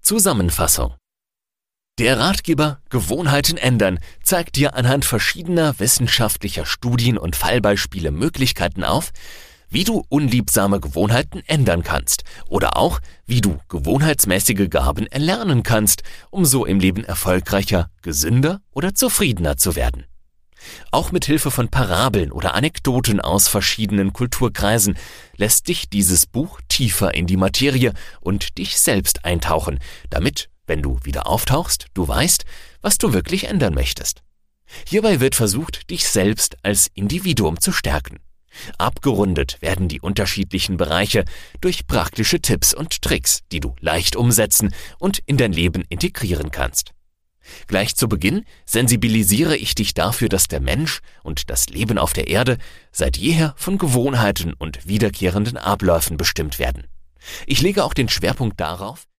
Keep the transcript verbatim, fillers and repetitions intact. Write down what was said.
Zusammenfassung. Der Ratgeber Gewohnheiten ändern zeigt dir anhand verschiedener wissenschaftlicher Studien und Fallbeispiele Möglichkeiten auf, wie du unliebsame Gewohnheiten ändern kannst oder auch, wie du gewohnheitsmäßige Gaben erlernen kannst, um so im Leben erfolgreicher, gesünder oder zufriedener zu werden. Auch mit Hilfe von Parabeln oder Anekdoten aus verschiedenen Kulturkreisen lässt dich dieses Buch tiefer in die Materie und dich selbst eintauchen, damit, wenn du wieder auftauchst, du weißt, was du wirklich ändern möchtest. Hierbei wird versucht, dich selbst als Individuum zu stärken. Abgerundet werden die unterschiedlichen Bereiche durch praktische Tipps und Tricks, die du leicht umsetzen und in dein Leben integrieren kannst. Gleich zu Beginn sensibilisiere ich dich dafür, dass der Mensch und das Leben auf der Erde seit jeher von Gewohnheiten und wiederkehrenden Abläufen bestimmt werden. Ich lege auch den Schwerpunkt darauf,